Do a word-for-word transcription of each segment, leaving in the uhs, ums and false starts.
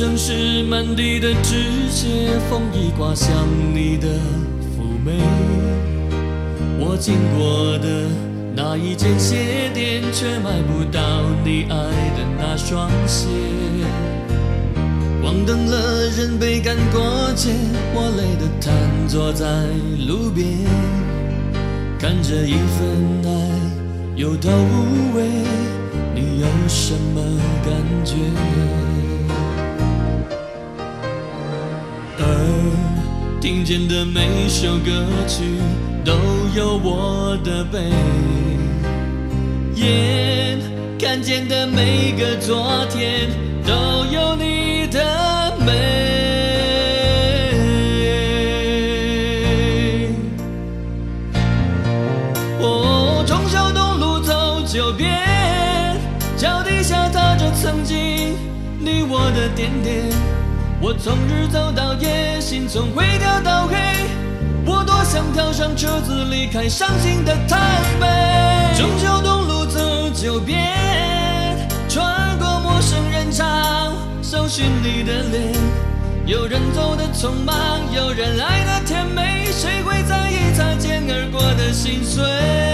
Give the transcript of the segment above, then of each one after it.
城市满地的枝节，风一刮像你的妩媚。我经过的那一间鞋店，却买不到你爱的那双鞋。光灯了，人被赶过街，我累得瘫坐在路边，看着一份爱有头无尾，你有什么感觉？耳听见的每首歌曲都有我的悲，眼看见的每个昨天都有你的美。哦，忠孝东路走九遍，脚底下踏着曾经你我的点点。我从日走到夜，心从灰跳到黑，我多想跳上车子离开伤心的台北。忠孝东路走九遍，穿过陌生人潮，搜寻你的脸。有人走得匆忙，有人爱得甜美，谁会在意擦肩而过的心碎？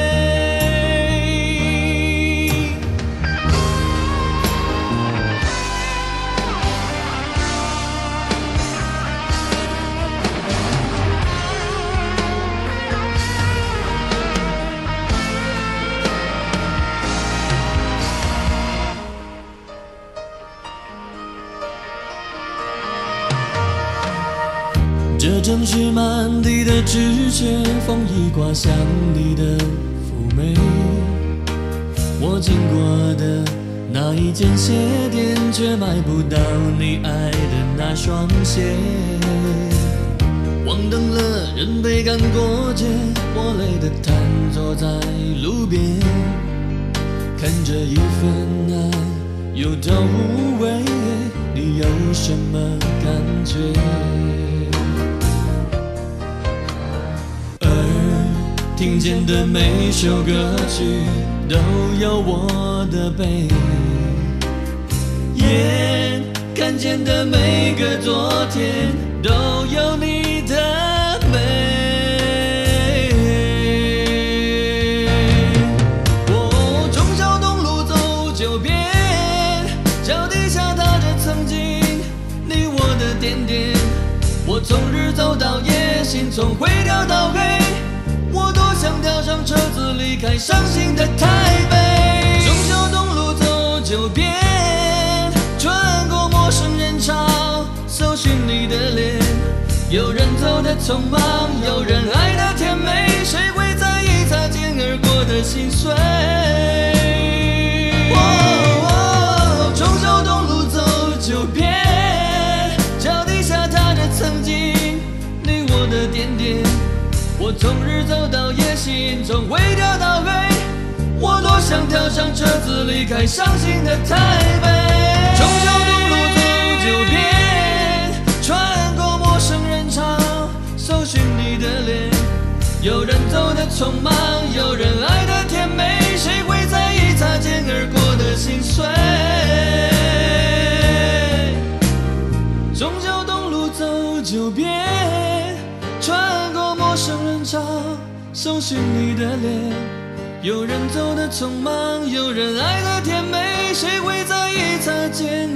这城市满地的枝节，风一刮像你的妩媚。我经过的那一间鞋店，却买不到你爱的那双鞋。光灯了，人被赶过街，我累得瘫坐在路边，看着一份爱有头无尾，你有什么感觉？听见的每首歌曲都有我的悲，眼看见的每个昨天都有你的美。我忠孝东路走九遍，脚底下踏着曾经你我的点点。我从日走到夜，心从灰跳到黑，我多想跳上车子离开伤心的台北。忠孝东路走九遍，穿过陌生人潮，搜寻你的脸。有人走得匆忙，有人爱得甜美，谁会在意擦肩而过的心碎？哦，忠孝东路走九遍，脚底下踏着曾经你我的点点。我从日走到夜，心从灰跳到黑，我多想跳上车子离开伤心的台北。忠孝东路走九遍，穿过陌生人潮，搜寻你的脸。有人走得匆忙，有人爱得甜美，谁会在意擦肩而过的心碎？忠孝东路走九遍，穿过陌生人潮，搜寻你的脸。有人走得匆忙，有人爱得甜美，谁会在意擦肩